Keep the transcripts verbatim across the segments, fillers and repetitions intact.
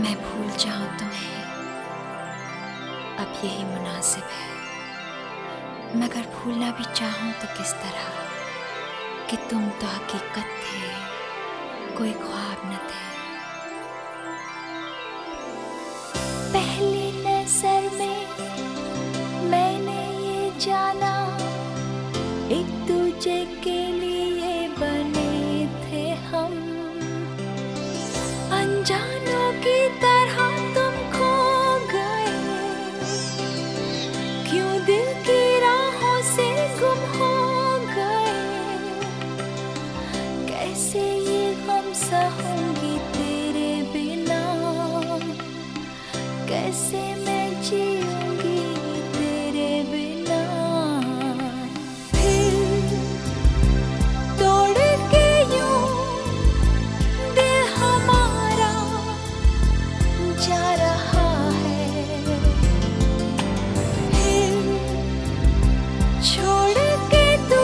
मैं भूल जाऊं तुम्हें अब यही मुनासिब है, मगर भूलना भी चाहूं तो किस तरह कि तुम तो हकीकत थे, कोई ख्वाब न थे। पहली नजर में मैंने ये जाना एक दूजे के लिए बने थे हम, अनजानों की तरह तुम खो गए, क्यों दिल की राहों से गुम हो गए। कैसे ये गम सहूंगी तेरे बिना, कैसे मैं जीऊंगी तेरे बिना। फिर तोड़ के यूं दिल हमारा जा रहा है, फिर छोड़ के तू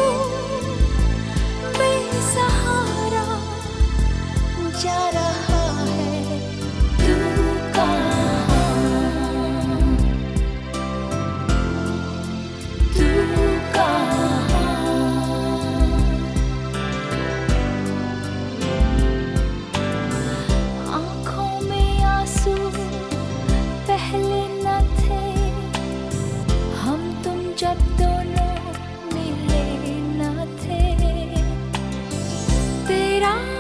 बेसहारा जा रहा है। तू कहाँ, तू कहाँ, आँखों में आंसू पहले न थे, हम तुम जब दोनों मिले न थे। तेरा